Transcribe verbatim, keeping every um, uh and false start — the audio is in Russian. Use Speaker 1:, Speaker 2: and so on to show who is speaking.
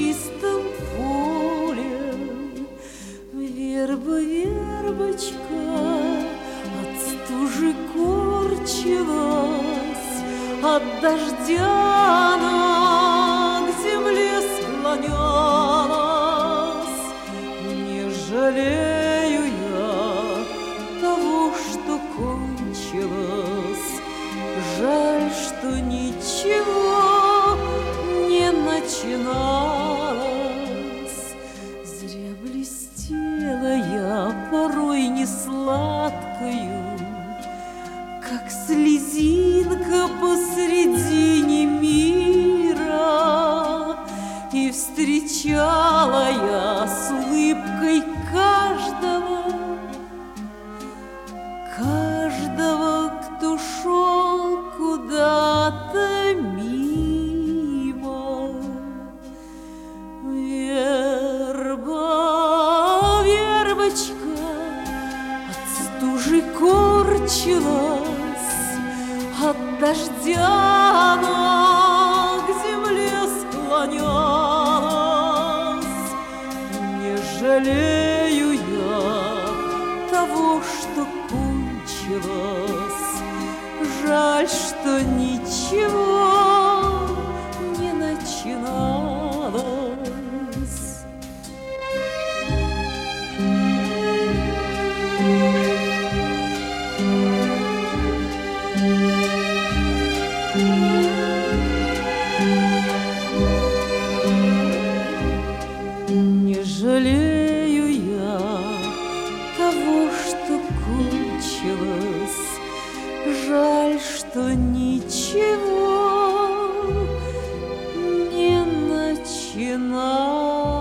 Speaker 1: чистом поле. Верба, вербочка от стужи корчилась, от дождя она к земле склонялась. Не жалею я того, что кончилось, жаль, что ничего не начиналось. Зря блестела я порой не сладкою, как слезинка посредине мира, и встречала я с улыбкой каждого, каждого, кто шел куда-то мимо. Верба, вербочка от стужи корчилась, от дождя она к земле склонялась. Не жалею я того, что кончилось, жаль, что ничего не начиналось. Не жалею я того, что кончилось, жаль, что ничего не начиналось.